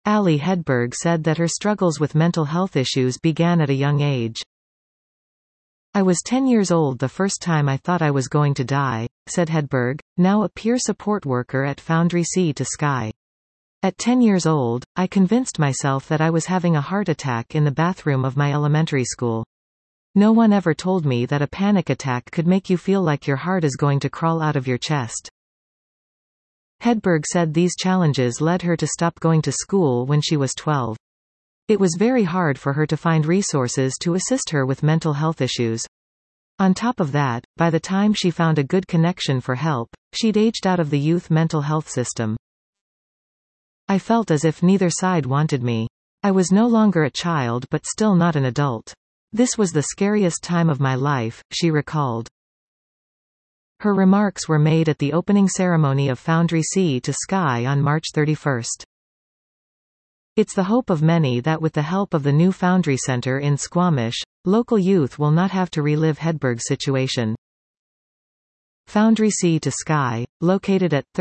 Ali Hedberg said that her struggles with mental health issues began at a young age. "I was 10 years old the first time I thought I was going to die," said Hedberg, now a peer support worker at Foundry Sea to Sky. "At 10 years old, I convinced myself that I was having a heart attack in the bathroom of my elementary school. No one ever told me that a panic attack could make you feel like your heart is going to crawl out of your chest." Hedberg said these challenges led her to stop going to school when she was 12. It was very hard for her to find resources to assist her with mental health issues. On top of that, by the time she found a good connection for help, she'd aged out of the youth mental health system. "I felt as if neither side wanted me. I was no longer a child but still not an adult. This was the scariest time of my life," she recalled. Her remarks were made at the opening ceremony of Foundry Sea to Sky on March 31. "It's the hope of many that with the help of the new Foundry Center in Squamish, local youth will not have to relive Hedberg's situation." Foundry Sea to Sky, located at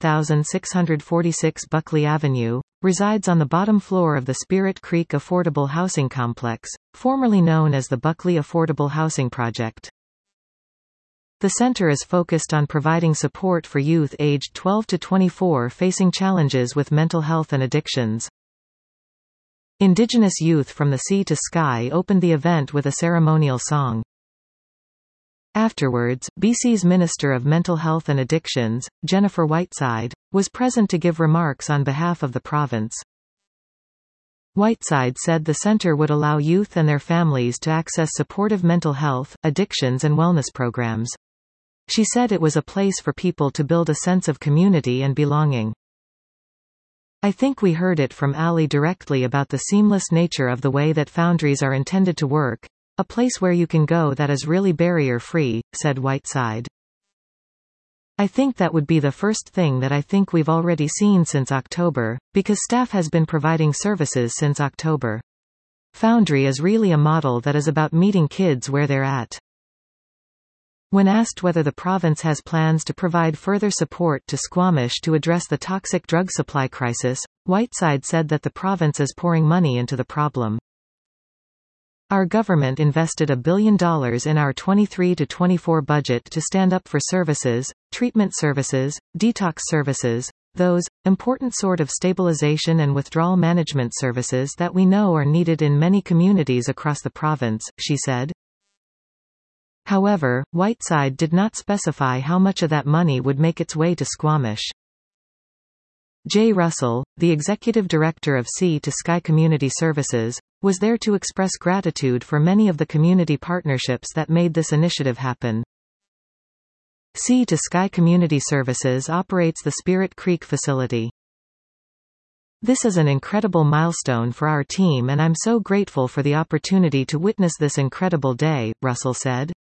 38,646 Buckley Avenue, resides on the bottom floor of the Spirit Creek Affordable Housing Complex, formerly known as the Buckley Affordable Housing Project. The center is focused on providing support for youth aged 12 to 24 facing challenges with mental health and addictions. Indigenous youth from the Sea to Sky opened the event with a ceremonial song. Afterwards, BC's Minister of Mental Health and Addictions, Jennifer Whiteside, was present to give remarks on behalf of the province. Whiteside said the center would allow youth and their families to access supportive mental health, addictions and wellness programs. She said it was a place for people to build a sense of community and belonging. "I think we heard it from Ali directly about the seamless nature of the way that foundries are intended to work, a place where you can go that is really barrier-free," said Whiteside. "I think that would be the first thing that I think we've already seen since October, because staff has been providing services since October. Foundry is really a model that is about meeting kids where they're at." When asked whether the province has plans to provide further support to Squamish to address the toxic drug supply crisis, Whiteside said that the province is pouring money into the problem. "Our government invested $1 billion in our 23-24 budget to stand up for services, treatment services, detox services, those important sort of stabilization and withdrawal management services that we know are needed in many communities across the province," she said. However, Whiteside did not specify how much of that money would make its way to Squamish. Jay Russell, the executive director of Sea to Sky Community Services, was there to express gratitude for many of the community partnerships that made this initiative happen. Sea to Sky Community Services operates the Spirit Creek facility. "This is an incredible milestone for our team and I'm so grateful for the opportunity to witness this incredible day," Russell said.